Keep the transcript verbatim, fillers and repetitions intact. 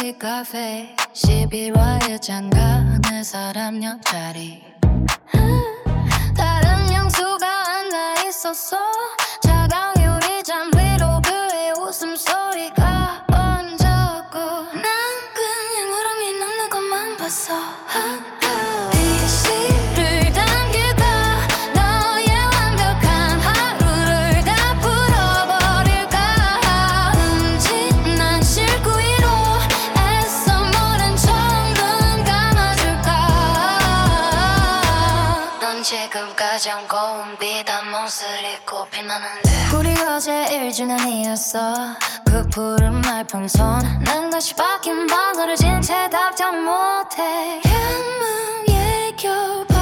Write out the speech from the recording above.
시 카페 십일화에 장가는 사람 옆자리 다른 영수가 앉아있었어. 차가운 유리잔 위로 그의 웃음소리가 번졌고 난 그냥 구름이 넘는 것만 봤어. 이 시를 담기고 너의 완벽한 하루를 다 풀어버릴까. 흠칫난 실구 위로 애써 모른 척 눈 감아줄까. 넌 지금 가장 고운 비단 못을 입고 빛나는데 우리 어제 일주년이었어. 그 푸른 말풍선 난 다시 바뀐 번호를 진 채 답장 못해. 현무의 교